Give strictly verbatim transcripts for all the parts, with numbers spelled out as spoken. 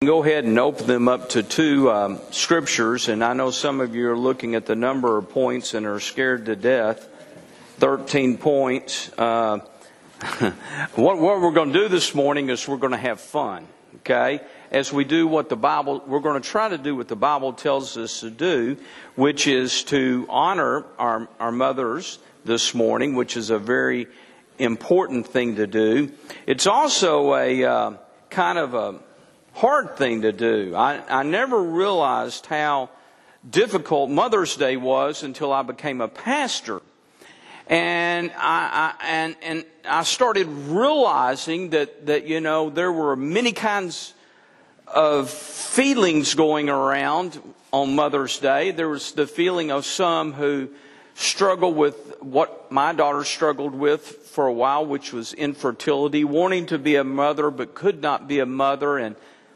Go ahead and open them up to two um, scriptures, and I know some of you are looking at the number of points and are scared to death. Thirteen points. Uh, what, what we're going to do this morning is we're going to have fun, okay? As we do what the Bible, we're going to try to do what the Bible tells us to do, which is to honor our, our mothers this morning, which is a very important thing to do. It's also a uh, kind of a hard thing to do. I, I never realized how difficult Mother's Day was until I became a pastor. And I, I and and I started realizing that, that you know there were many kinds of feelings going around on Mother's Day. There was the feeling of some who struggle with what my daughter struggled with for a while, which was infertility, wanting to be a mother but could not be a mother. And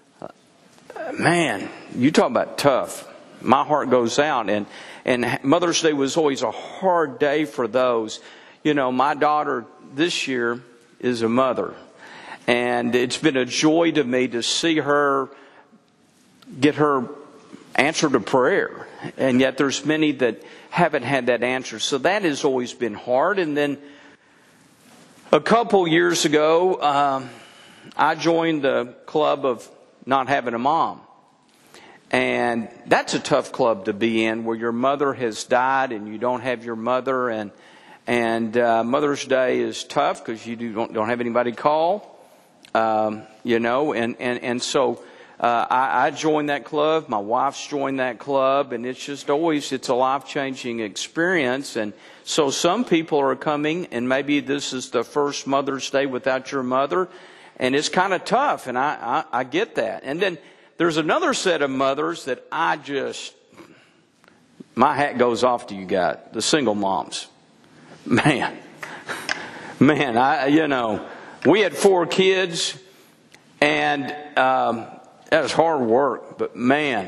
man, you talk about tough. My heart goes out. And, and Mother's Day was always a hard day for those. You know, my daughter this year is a mother. And it's been a joy to me to see her get her answer to prayer. And yet there's many that haven't had that answer. So that has always been hard. And then a couple years ago, um, I joined the club of not having a mom. And that's a tough club to be in, where your mother has died and you don't have your mother. And and uh, Mother's Day is tough because you do, don't, don't have anybody to call, um, you know. And, and, and so uh, I, I joined that club. My wife's joined that club. And it's just always, it's a life-changing experience. And so some people are coming, and maybe this is the first Mother's Day without your mother. And it's kind of tough, and I, I, I get that. And then there's another set of mothers that I just, my hat goes off to you guys, the single moms. Man, man, I you know, we had four kids, and um, that was hard work. But man,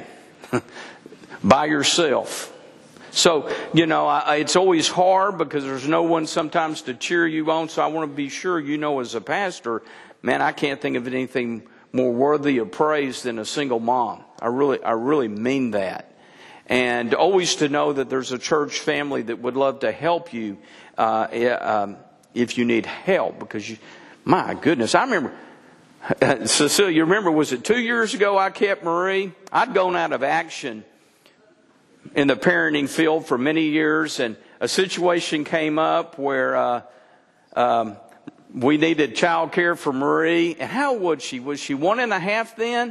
by yourself. So, you know, I, it's always hard because there's no one sometimes to cheer you on. So I want to be sure you know, as a pastor, man, I can't think of anything more worthy of praise than a single mom. I really, I really mean that. And always to know that there's a church family that would love to help you uh, um, if you need help. Because, you, my goodness, I remember, Cecilia, remember, was it two years ago I kept Marie? I'd gone out of action in the parenting field for many years, and a situation came up where uh, um, we needed child care for Marie. And how old was she? Was she one and a half then?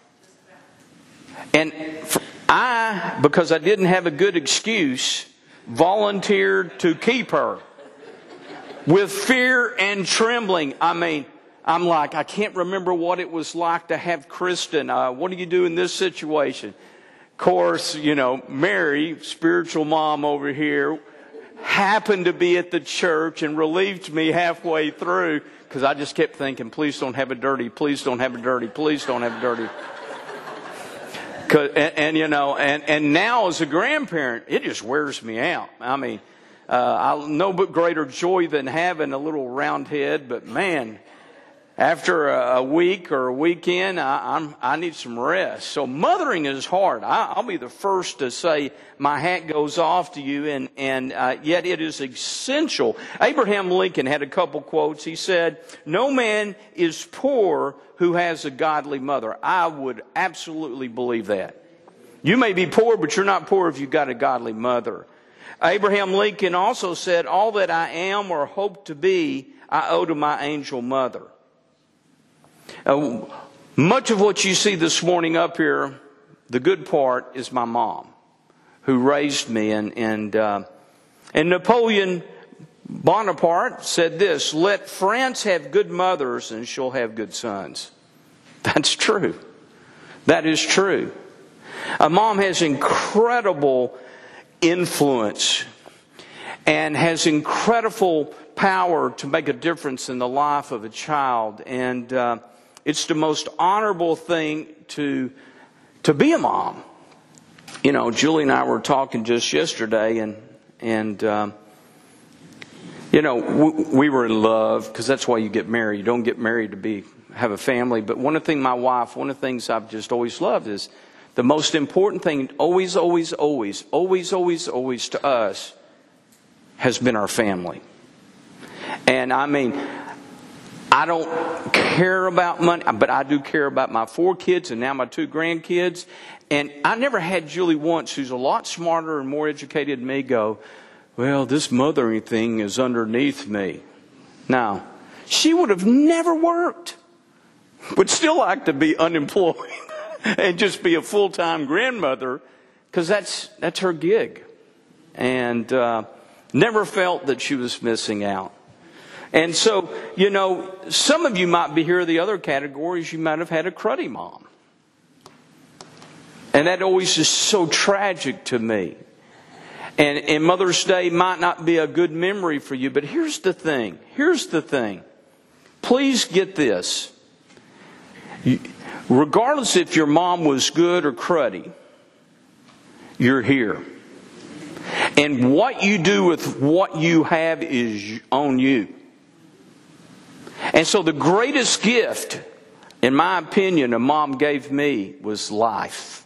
And I, because I didn't have a good excuse, volunteered to keep her with fear and trembling. I mean, I'm like, I can't remember what it was like to have Kristen. Uh, what do you do in this situation? Of course, you know, Mary, spiritual mom over here, happened to be at the church and relieved me halfway through, because I just kept thinking, please don't have it dirty, please don't have it dirty, please don't have it dirty. Cause, and, and you know, and, and now as a grandparent, it just wears me out. I mean, uh, I no but greater joy than having a little round head, but man, after a, a week or a weekend, I, I'm, I need some rest. So mothering is hard. I, I'll be the first to say my hat goes off to you, and, and uh, yet it is essential. Abraham Lincoln had a couple quotes. He said, "No man is poor who has a godly mother." I would absolutely believe that. You may be poor, but you're not poor if you've got a godly mother. Abraham Lincoln also said, "All that I am or hope to be, I owe to my angel mother." Uh, much of what you see this morning up here, the good part is my mom, who raised me. And and, uh, and Napoleon Bonaparte said this: "Let France have good mothers and she'll have good sons." That's true. That is true. A mom has incredible influence and has incredible power to make a difference in the life of a child. And uh, it's the most honorable thing to to be a mom. You know, Julie and I were talking just yesterday, and and um, you know, we, we were in love, because that's why you get married. You don't get married to be have a family, but one of the things my wife, one of the things I've just always loved is the most important thing, always, always, always, always, always, always to us has been our family. And I mean, I don't care about money, but I do care about my four kids and now my two grandkids. And I never had Julie once, who's a lot smarter and more educated than me, go, well, this mothering thing is underneath me. Now, she would have never worked, would still like to be unemployed and just be a full-time grandmother, because that's that's her gig. And uh, never felt that she was missing out. And so, you know, some of you might be here, the other categories, you might have had a cruddy mom. And that always is so tragic to me. And, and Mother's Day might not be a good memory for you, but here's the thing. Here's the thing. Please get this. Regardless if your mom was good or cruddy, you're here. And what you do with what you have is on you. And so the greatest gift, in my opinion, a mom gave me was life.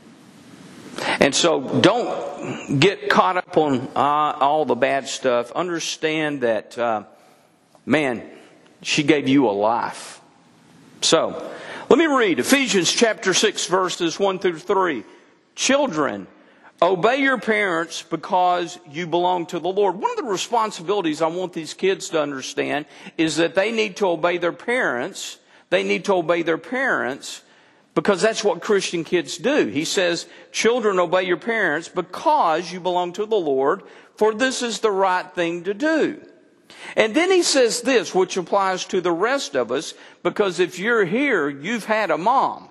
And so don't get caught up on uh, all the bad stuff. Understand that, uh, man, she gave you a life. So, let me read Ephesians chapter six, verses one through three. Children, obey your parents because you belong to the Lord. One of the responsibilities I want these kids to understand is that they need to obey their parents. They need to obey their parents because that's what Christian kids do. He says, children, obey your parents because you belong to the Lord, for this is the right thing to do. And then he says this, which applies to the rest of us, because if you're here, you've had a mom.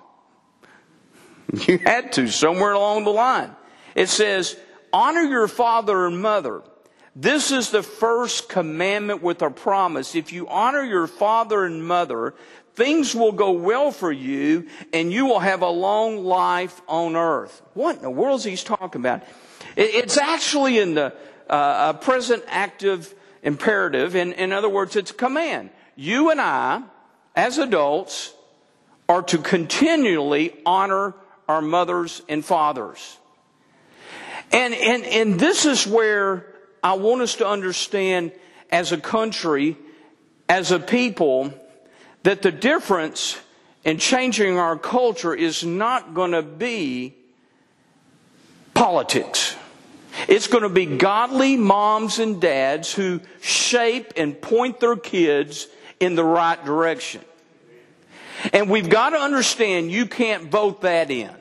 You had to somewhere along the line. It says, honor your father and mother. This is the first commandment with a promise. If you honor your father and mother, things will go well for you and you will have a long life on earth. What in the world is he talking about? It's actually in the uh, present active imperative. In, in other words, it's a command. You and I, as adults, are to continually honor our mothers and fathers. And, and, and this is where I want us to understand as a country, as a people, that the difference in changing our culture is not going to be politics. It's going to be godly moms and dads who shape and point their kids in the right direction. And we've got to understand you can't vote that in.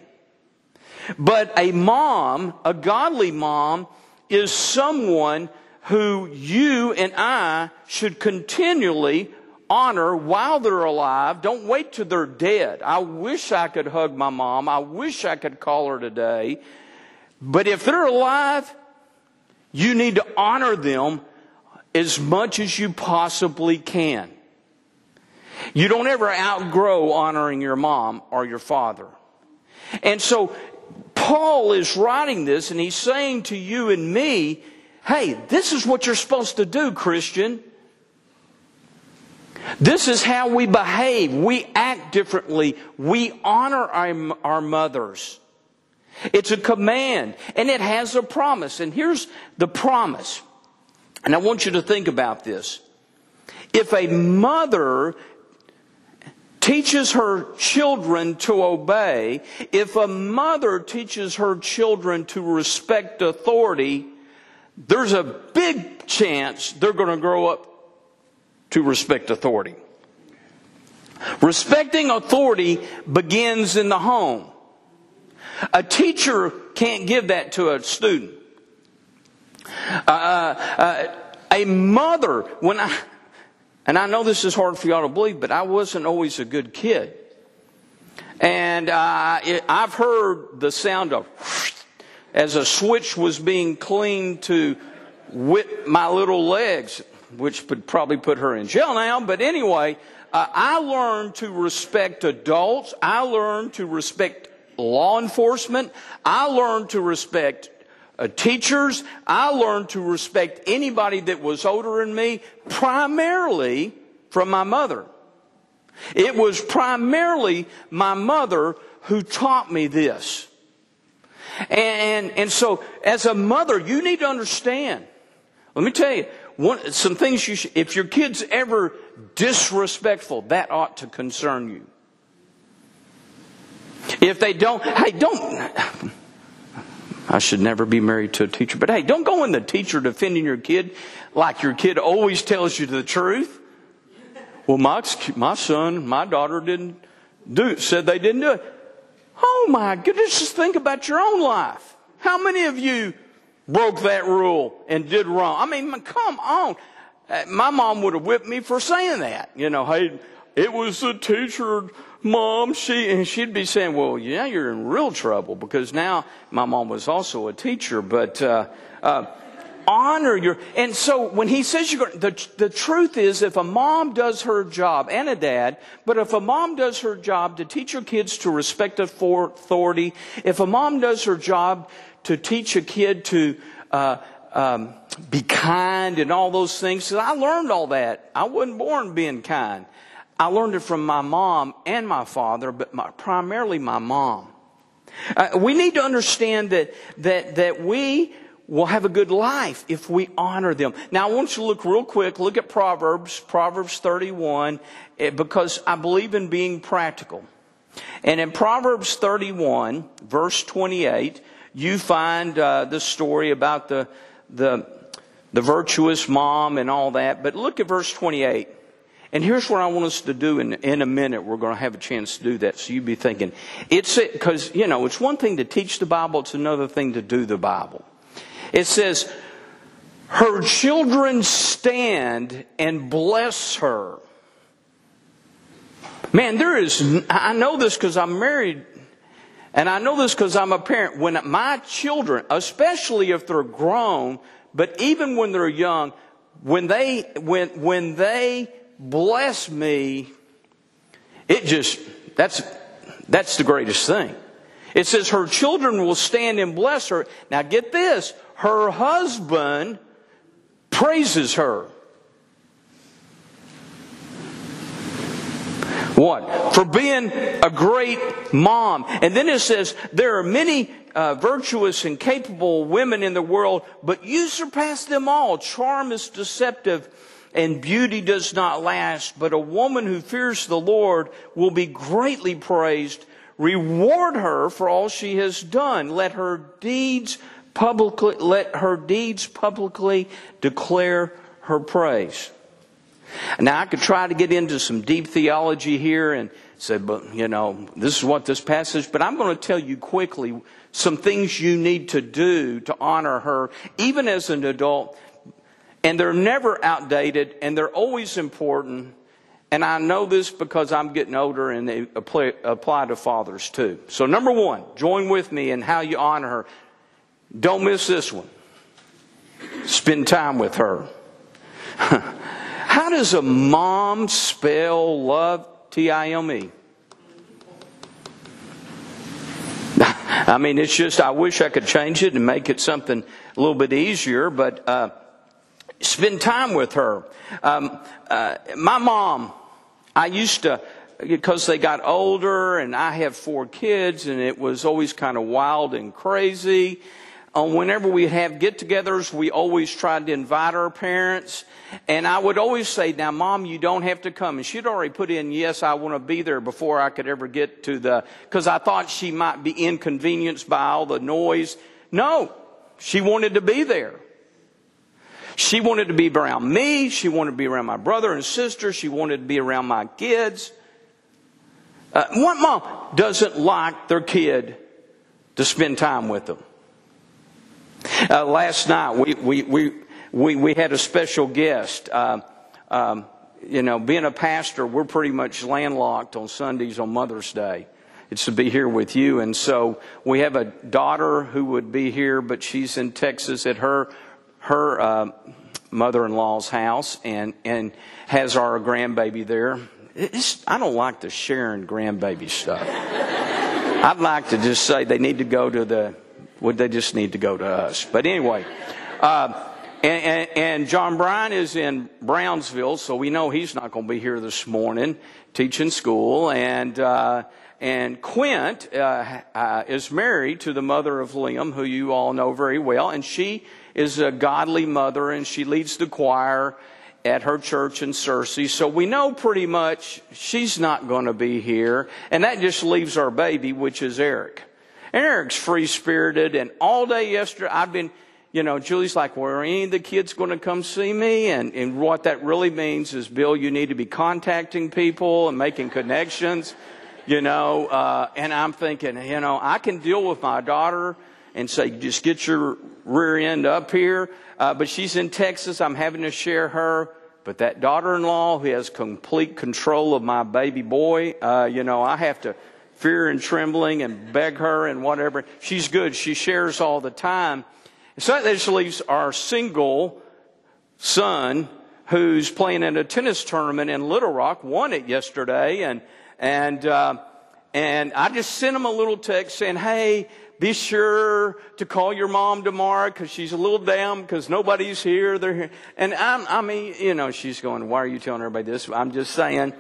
But a mom, a godly mom, is someone who you and I should continually honor while they're alive. Don't wait till they're dead. I wish I could hug my mom. I wish I could call her today. But if they're alive, you need to honor them as much as you possibly can. You don't ever outgrow honoring your mom or your father. And so Paul is writing this and he's saying to you and me, hey, this is what you're supposed to do, Christian. This is how we behave. We act differently. We honor our, our mothers. It's a command and it has a promise. And here's the promise. And I want you to think about this. If a mother teaches her children to obey, if a mother teaches her children to respect authority, there's a big chance they're going to grow up to respect authority. Respecting authority begins in the home. A teacher can't give that to a student. Uh, uh, a mother, when I, and I know this is hard for y'all to believe, but I wasn't always a good kid. And uh, it, I've heard the sound of as a switch was being cleaned to whip my little legs, which would probably put her in jail now. But anyway, uh, I learned to respect adults. I learned to respect law enforcement. I learned to respect uh, teachers. I learned to respect anybody that was older than me, primarily from my mother. It was primarily my mother who taught me this. And, and so as a mother, you need to understand. Let me tell you, one, some things you should, if your kid's ever disrespectful, that ought to concern you. If they don't, hey, don't, I should never be married to a teacher, but hey, don't go in the teacher defending your kid like your kid always tells you the truth. Well, my, my son, my daughter didn't do it, said they didn't do it. Oh my goodness, just think about your own life. How many of you broke that rule and did wrong? I mean, come on. My mom would have whipped me for saying that. You know, hey, it was the teacher, Mom. She and she'd be saying, well, yeah, you're in real trouble, because now my mom was also a teacher. But uh, uh, honor your, and so when he says you're going, the the truth is, if a mom does her job, and a dad, but if a mom does her job to teach her kids to respect authority, if a mom does her job to teach a kid to uh, um, be kind and all those things. I learned all that. I wasn't born being kind. I learned it from my mom and my father, but my, primarily my mom. Uh, we need to understand that that that we will have a good life if we honor them. Now, I want you to look real quick. Look at Proverbs, Proverbs thirty-one, because I believe in being practical. And in Proverbs thirty-one, verse twenty-eight, you find uh, the story about the the the virtuous mom and all that. But look at verse twenty-eight. And here's what I want us to do in, in a minute. We're going to have a chance to do that. So you'd be thinking, it's it, because, you know, it's one thing to teach the Bible. It's another thing to do the Bible. It says, her children stand and bless her. Man, there is, I know this because I'm married. And I know this because I'm a parent. When my children, especially if they're grown, but even when they're young, when they, when, when they bless me, it just, that's, that's the greatest thing. It says her children will stand and bless her. Now get this, her husband praises her. What? For being a great mom. And then it says, there are many uh, virtuous and capable women in the world, but you surpass them all. Charm is deceptive and beauty does not last. But a woman who fears the Lord will be greatly praised. Reward her for all she has done. Let her deeds publicly, let her deeds publicly declare her praise. Now, I could try to get into some deep theology here and say, but, you know, this is what this passage, but I'm going to tell you quickly some things you need to do to honor her, even as an adult. And they're never outdated, and they're always important. And I know this because I'm getting older, and they apply, apply to fathers too. So number one, join with me in how you honor her. Don't miss this one. Spend time with her. How does a mom spell love? T I M E. I mean, it's just, I wish I could change it and make it something a little bit easier, but uh, spend time with her. Um, uh, my mom, I used to, because they got older, and I have four kids, and it was always kind of wild and crazy. Uh, whenever we have get-togethers, we always tried to invite our parents. And I would always say, now, Mom, you don't have to come. And she'd already put in, yes, I want to be there before I could ever get to the, because I thought she might be inconvenienced by all the noise. No, she wanted to be there. She wanted to be around me. She wanted to be around my brother and sister. She wanted to be around my kids. Uh, what mom doesn't like their kid to spend time with them? Uh, last night, we, we, we, we, we had a special guest. Uh, um, you know, being a pastor, we're pretty much landlocked on Sundays on Mother's Day. It's to be here with you. And so we have a daughter who would be here, but she's in Texas at her, her, uh, mother-in-law's house, and, and has our grandbaby there. It's, I don't like the sharing grandbaby stuff. I'd like to just say they need to go to the, would they just need to go to us? But anyway, uh, And, and, and John Bryan is in Brownsville, so we know he's not going to be here this morning teaching school. And uh, and Quint uh, uh, is married to the mother of Liam, who you all know very well. And she is a godly mother, and she leads the choir at her church in Searcy. So we know pretty much she's not going to be here. And that just leaves our baby, which is Eric. And Eric's free-spirited, and all day yesterday I've been... You know, Julie's like, well, are any of the kids going to come see me? And, and what that really means is, Bill, you need to be contacting people and making connections, you know. Uh, and I'm thinking, you know, I can deal with my daughter and say, just get your rear end up here. Uh, but she's in Texas. I'm having to share her. But that daughter-in-law who has complete control of my baby boy, uh, you know, I have to fear and trembling and beg her and whatever. She's good. She shares all the time. So that just leaves our single son who's playing in a tennis tournament in Little Rock, won it yesterday, and and uh, and I just sent him a little text saying, hey, be sure to call your mom tomorrow because she's a little down because nobody's here. They're here. And I'm, I mean, you know, she's going, why are you telling everybody this? I'm just saying,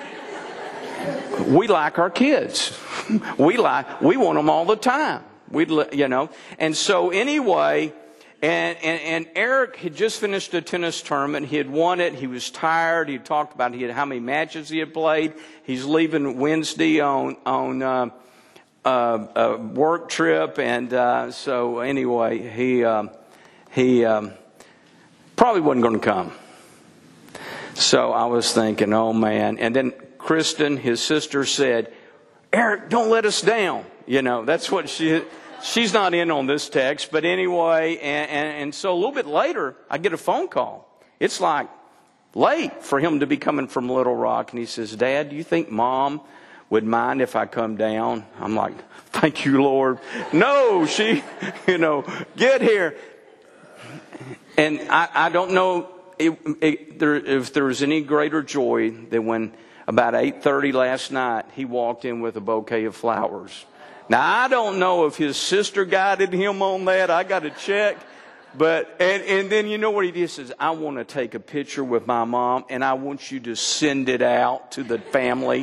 we like our kids. We like, we want them all the time. We'd, you know, and so anyway, and, and, and Eric had just finished a tennis tournament. He had won it. He was tired. He talked about he had, how many matches he had played. He's leaving Wednesday on, on, uh, uh, a work trip. And, uh, so anyway, he, um, he, um, probably wasn't going to come. So I was thinking, oh man. And then Kristen, his sister, said, Eric, don't let us down. You know, that's what she, she's not in on this text. But anyway, and, and, and so a little bit later, I get a phone call. It's like late for him to be coming from Little Rock. And he says, Dad, do you think Mom would mind if I come down? I'm like, thank you, Lord. No, she, you know, get here. And I, I don't know it, it, there, if there was any greater joy than when about eight thirty last night, he walked in with a bouquet of flowers. Now, I don't know if his sister guided him on that. I got to check. But, and, and then you know what he did? He says, I want to take a picture with my mom, and I want you to send it out to the family.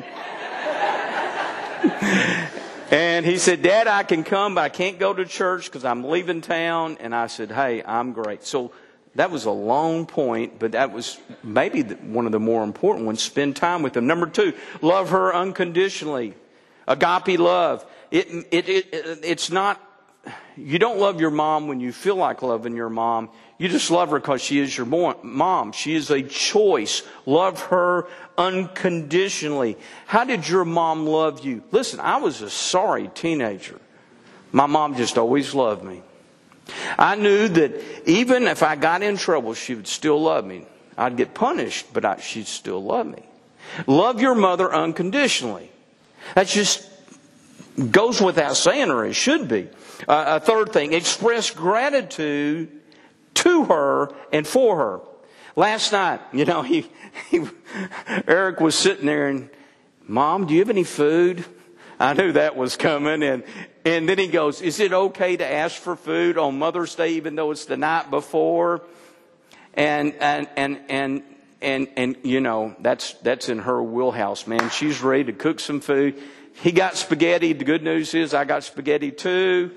And he said, Dad, I can come, but I can't go to church because I'm leaving town. And I said, hey, I'm great. So that was a long point, but that was maybe one of the more important ones. Spend time with them. Number two, love her unconditionally. Agape love. It, it, it, it's not, you don't love your mom when you feel like loving your mom. You just love her because she is your mom. She is a choice. Love her unconditionally. How did your mom love you? Listen, I was a sorry teenager. My mom just always loved me. I knew that even if I got in trouble, she would still love me. I'd get punished, but I, she'd still love me. Love your mother unconditionally. That just goes without saying, or it should be. Uh, a third thing, express gratitude to her and for her. Last night, you know, he, he Eric was sitting there and, Mom, do you have any food? I knew that was coming. And, and then he goes, is it okay to ask for food on Mother's Day, even though it's the night before? And, and, and, and, and, and, you know, that's, that's in her wheelhouse, man. She's ready to cook some food. He got spaghetti. The good news is I got spaghetti too.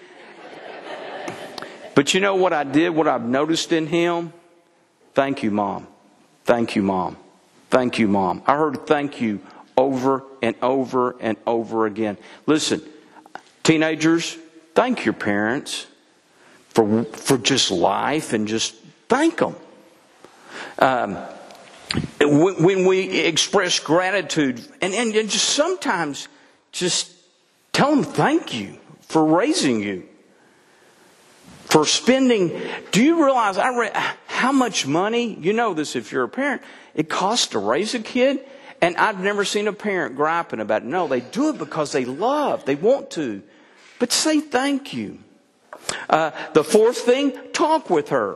But you know what I did, what I've noticed in him? Thank you, Mom. Thank you, Mom. Thank you, Mom. I heard thank you over and over and over again. Listen, teenagers, thank your parents for, for just life and just thank them. Um, when, when we express gratitude, and, and, and just sometimes just tell them thank you for raising you. For spending, do you realize I read how much money, you know this if you're a parent, it costs to raise a kid? And I've never seen a parent griping about it. No, they do it because they love, they want to. But say thank you. Uh, the fourth thing, talk with her.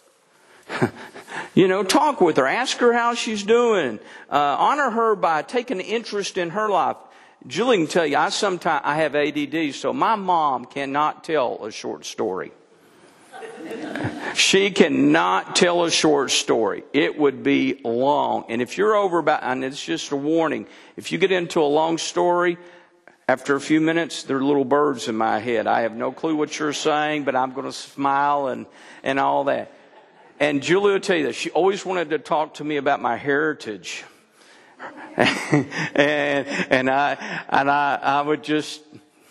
You know, talk with her. Ask her how she's doing. Uh, honor her by taking an interest in her life. Julie can tell you, I sometimes I have A D D, so my mom cannot tell a short story. She cannot tell a short story. It would be long. And if you're over about, and it's just a warning, if you get into a long story, after a few minutes, there are little birds in my head. I have no clue what you're saying, but I'm going to smile and, and all that. And Julie will tell you that she always wanted to talk to me about my heritage. and and I and I, I would just...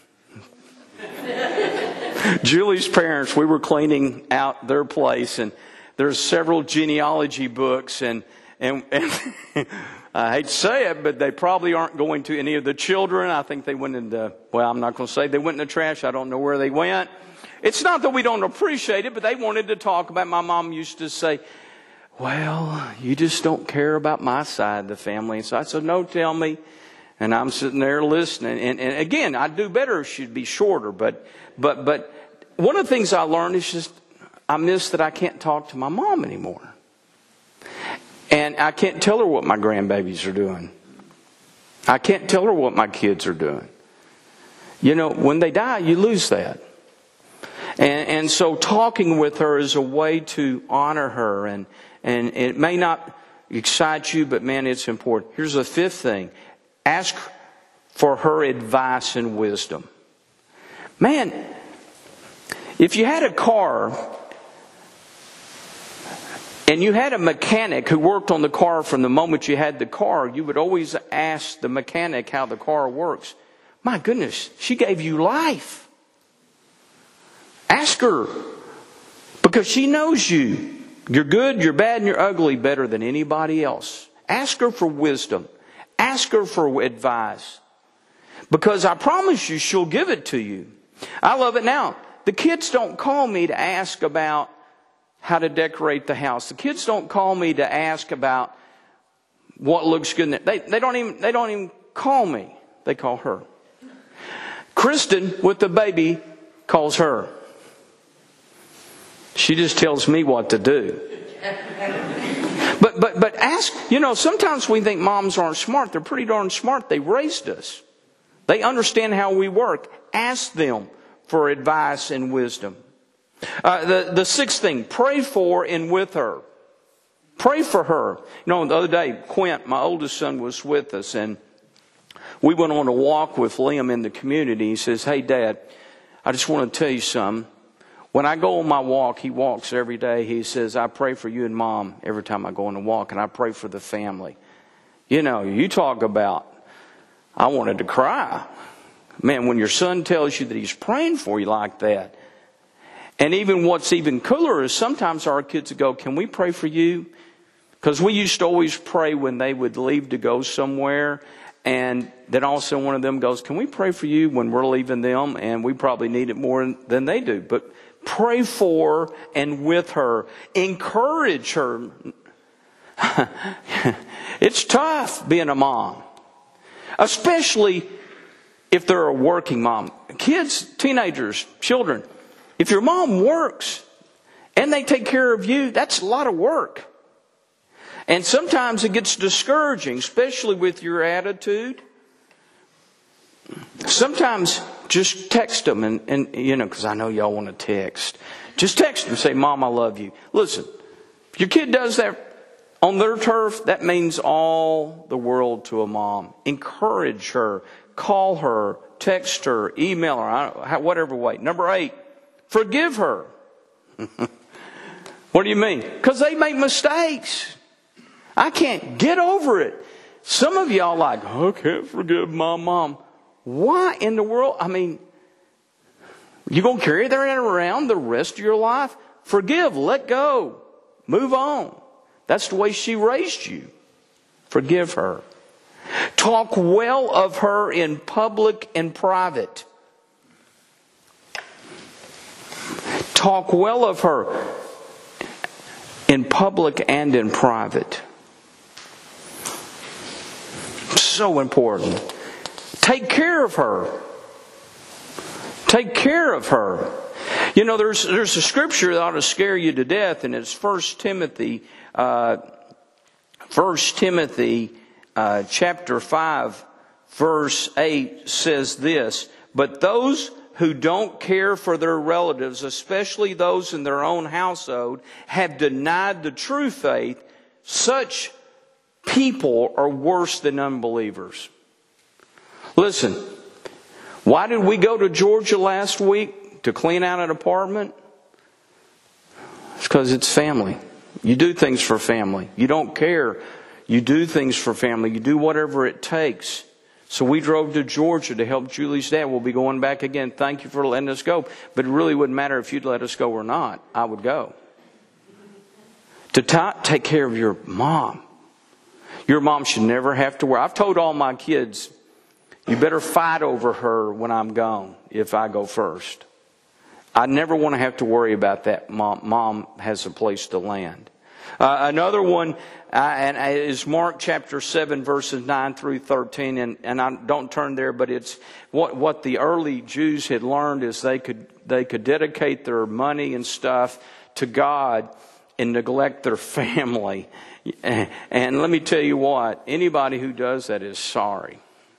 Julie's parents, we were cleaning out their place, and there's several genealogy books, and and, and I hate to say it, but they probably aren't going to any of the children. I think they went into, well, I'm not going to say they went in the trash. I don't know where they went. It's not that we don't appreciate it, but they wanted to talk about, my mom used to say, well, you just don't care about my side of the family. And so I said, no, tell me. And I'm sitting there listening. And, and again, I'd do better if she'd be shorter. But, but, but one of the things I learned is just, I miss that I can't talk to my mom anymore. And I can't tell her what my grandbabies are doing. I can't tell her what my kids are doing. You know, when they die, you lose that. And, and so talking with her is a way to honor her. And, and it may not excite you, but man, it's important. Here's the fifth thing. Ask for her advice and wisdom. Man, if you had a car and you had a mechanic who worked on the car from the moment you had the car, you would always ask the mechanic how the car works. My goodness, she gave you life. Ask her, because she knows you. You're good, you're bad, and you're ugly better than anybody else. Ask her for wisdom. Ask her for advice. Because I promise you, she'll give it to you. I love it now. The kids don't call me to ask about how to decorate the house. The kids don't call me to ask about what looks good in it. They, they don't even, they don't even call me. They call her. Kristen, with the baby, calls her. She just tells me what to do. But, but, but ask, you know, sometimes we think moms aren't smart. They're pretty darn smart. They raised us. They understand how we work. Ask them for advice and wisdom. Uh, the, the sixth thing, pray for and with her. Pray for her. You know, the other day, Quint, my oldest son, was with us, and we went on a walk with Liam in the community. He says, hey, Dad, I just want to tell you something. When I go on my walk, he walks every day. He says, I pray for you and Mom every time I go on a walk, and I pray for the family. You know, you talk about, I wanted to cry. Man, when your son tells you that he's praying for you like that. And even what's even cooler is sometimes our kids go, can we pray for you? Because we used to always pray when they would leave to go somewhere. And then also one of them goes, can we pray for you when we're leaving them? And we probably need it more than they do. But pray for and with her. Encourage her. It's tough being a mom. Especially if they're a working mom. Kids, teenagers, children. If your mom works and they take care of you, that's a lot of work. And sometimes it gets discouraging, especially with your attitude. Sometimes just text them, and, and you know, because I know y'all want to text. Just text them and say, Mom, I love you. Listen, if your kid does that on their turf, that means all the world to a mom. Encourage her, call her, text her, email her, whatever way. Number eight, forgive her. What do you mean? Because they make mistakes. I can't get over it. Some of y'all like, oh, I can't forgive my mom. Why in the world? I mean, you going to carry that around the rest of your life? Forgive, let go, move on. That's the way she raised you. Forgive her. Talk well of her in public and private. Talk well of her in public and in private. So important. Take care of her. Take care of her. You know, there's there's a scripture that ought to scare you to death, and it's First Timothy, uh, First Timothy, uh, chapter five, verse eight says this: But those who don't care for their relatives, especially those in their own household, have denied the true faith. Such people are worse than unbelievers. Listen, why did we go to Georgia last week to clean out an apartment? It's because it's family. You do things for family. You don't care. You do things for family. You do whatever it takes. So we drove to Georgia to help Julie's dad. We'll be going back again. Thank you for letting us go. But it really wouldn't matter if you'd let us go or not. I would go. To ta- take care of your mom. Your mom should never have to worry. I've told all my kids, you better fight over her when I'm gone if I go first. I never want to have to worry about that. Mom, mom has a place to land. Uh, another one uh, and uh, is Mark chapter seven, verses nine through thirteen. And, and I don't turn there, but it's what, what the early Jews had learned is they could, they could dedicate their money and stuff to God and neglect their family. And let me tell you what, anybody who does that is sorry.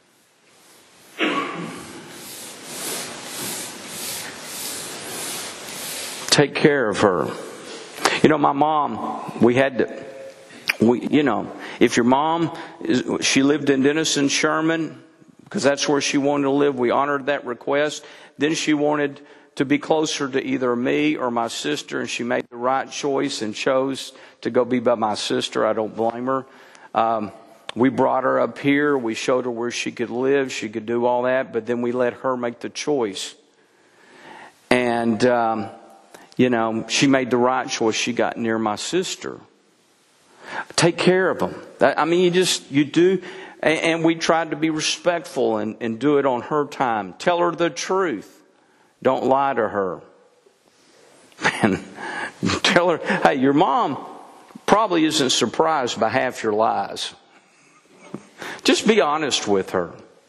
Take care of her. You know, my mom, we had to, we, you know, if your mom, is, she lived in Denison, Sherman, because that's where she wanted to live. We honored that request. Then she wanted to be closer to either me or my sister, and she made the right choice and chose to go be by my sister. I don't blame her. Um, we brought her up here. We showed her where she could live. She could do all that, but then we let her make the choice. And, um, you know, she made the right choice. She got near my sister. Take care of them. I mean, you just, you do. And we tried to be respectful and, and do it on her time. Tell her the truth. Don't lie to her. And tell her, hey, your mom probably isn't surprised by half your lies. Just be honest with her.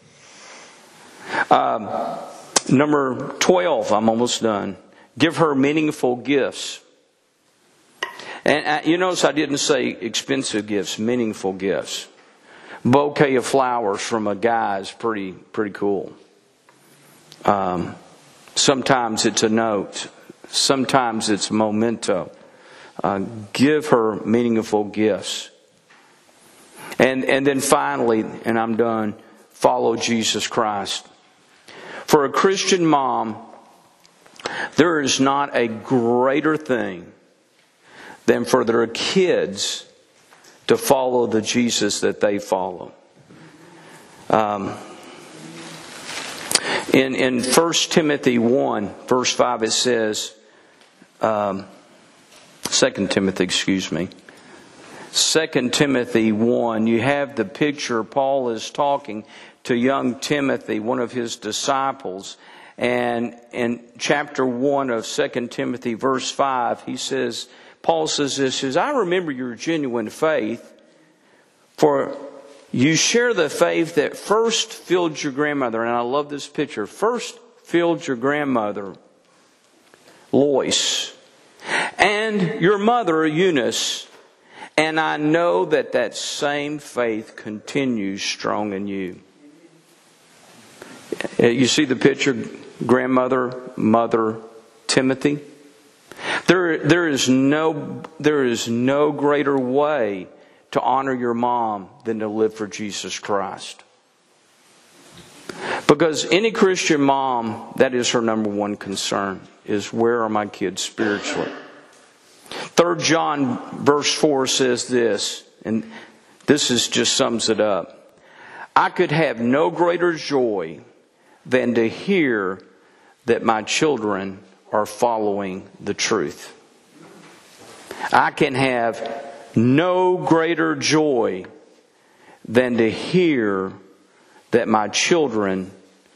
Um, number twelve, I'm almost done. Give her meaningful gifts. And uh, you notice I didn't say expensive gifts, meaningful gifts. Bouquet of flowers from a guy is pretty pretty cool. Um, sometimes it's a note. Sometimes it's a memento. Uh, give her meaningful gifts. And and then finally, and I'm done, follow Jesus Christ. For a Christian mom, there is not a greater thing than for their kids to follow the Jesus that they follow. Um, in in First Timothy one, verse five, it says, um, Second Timothy, excuse me. Second Timothy one, you have the picture. Paul is talking to young Timothy, one of his disciples. And in chapter one of Second Timothy, verse five, he says, Paul says this, says, I remember your genuine faith, for you share the faith that first filled your grandmother. And I love this picture. First filled your grandmother, Lois, and your mother, Eunice. And I know that that same faith continues strong in you. You see the picture, grandmother, mother, Timothy? There, there is no, there is no greater way to honor your mom than to live for Jesus Christ. Because any Christian mom, that is her number one concern, is where are my kids spiritually? Third John verse four says this, and this is just sums it up. I could have no greater joy than to hear that my children are following the truth. I can have no greater joy than to hear that my children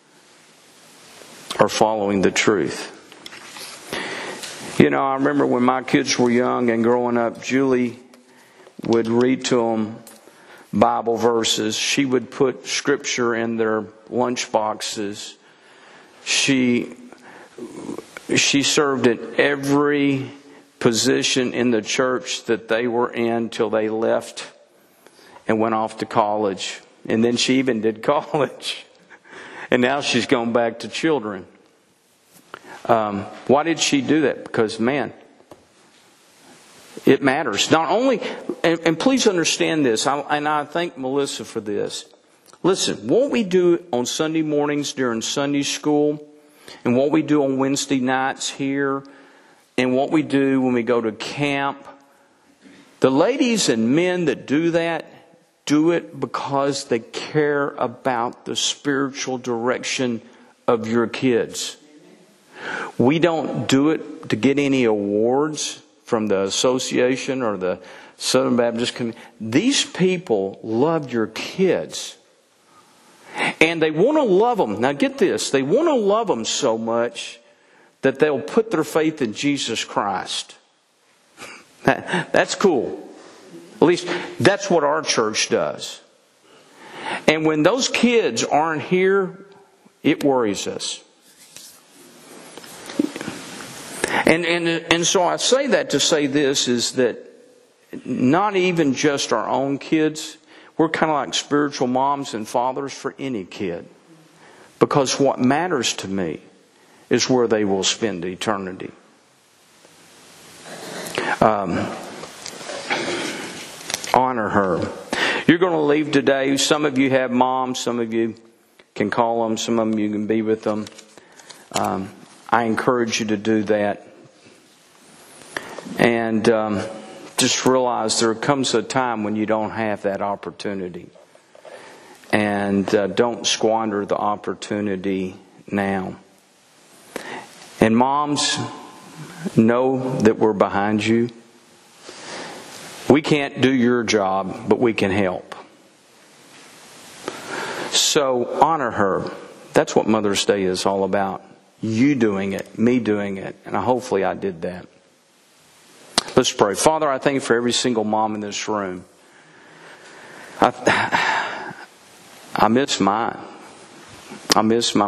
are following the truth. You know, I remember when my kids were young and growing up, Julie would read to them Bible verses. She would put scripture in their lunch boxes. She she served at every position in the church that they were in till they left and went off to college. And then she even did college. And now she's gone back to children. Um, why did she do that? Because, man, it matters. Not only, and, and please understand this, I, and I thank Melissa for this. Listen, what we do on Sunday mornings during Sunday school, and what we do on Wednesday nights here, and what we do when we go to camp, the ladies and men that do that, do it because they care about the spiritual direction of your kids. We don't do it to get any awards from the association or the Southern Baptist Committee. These people love your kids. And they want to love them. Now get this. They want to love them so much that they'll put their faith in Jesus Christ. That's cool. At least that's what our church does. And when those kids aren't here, it worries us. And, and, and so I say that to say this, is that not even just our own kids, we're kind of like spiritual moms and fathers for any kid. Because what matters to me is where they will spend eternity. Um, honor her. You're going to leave today. Some of you have moms. Some of you can call them. Some of them you can be with them. Um, I encourage you to do that. And um, just realize there comes a time when you don't have that opportunity. And uh, don't squander the opportunity now. And moms, know that we're behind you. We can't do your job, but we can help. So honor her. That's what Mother's Day is all about. You doing it, me doing it. And hopefully I did that. Let's pray. Father, I thank you for every single mom in this room. I, I miss mine. I miss my